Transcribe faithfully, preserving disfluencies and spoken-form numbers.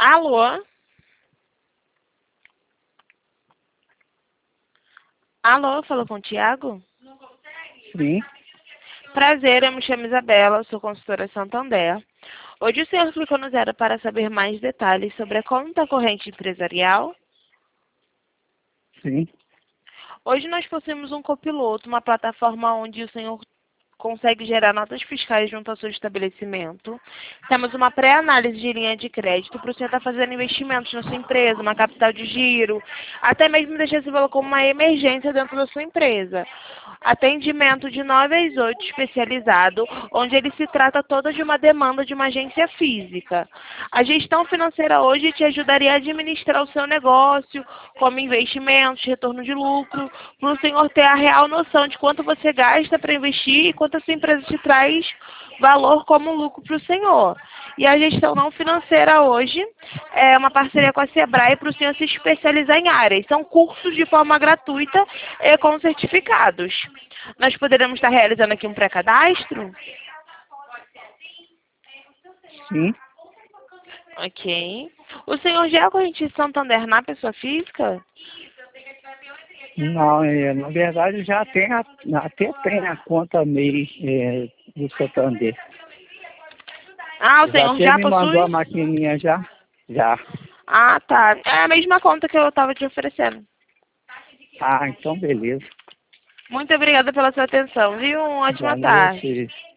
Alô? Alô, falou com o Thiago? Sim, Prazer, eu me chamo Isabela, sou consultora Santander. Hoje o senhor clicou no zero para saber mais detalhes sobre a conta corrente empresarial. sim. Hoje nós possuímos um copiloto, uma plataforma onde o senhor consegue gerar notas fiscais junto ao seu estabelecimento. Temos uma pré-análise de linha de crédito para o senhor estar fazendo investimentos na sua empresa, uma capital de giro, até mesmo deixar esse valor como uma emergência dentro da sua empresa. Atendimento de nove às oito especializado, onde ele se trata toda de uma demanda de uma agência física. A gestão financeira hoje te ajudaria a administrar o seu negócio, como investimentos, retorno de lucro, para o senhor ter a real noção de quanto você gasta para investir e quanto a sua empresa te traz valor como lucro para o senhor. E a gestão não financeira hoje é uma parceria com a Sebrae para o senhor se especializar em áreas. São cursos de forma gratuita e com certificados. Nós poderemos estar realizando aqui um pré-cadastro? Sim. Ok. O senhor já é correntista de Santander na pessoa física? Não, é, na verdade já tem a, até tem a conta M E I é, do Santander. Ah, o Já senhor até já me mandou a possui? maquininha já? Já. Ah, tá. É a mesma conta que eu estava te oferecendo. Ah, então beleza. Muito obrigada pela sua atenção, viu? Uma ótima Valeu, tarde. Cris.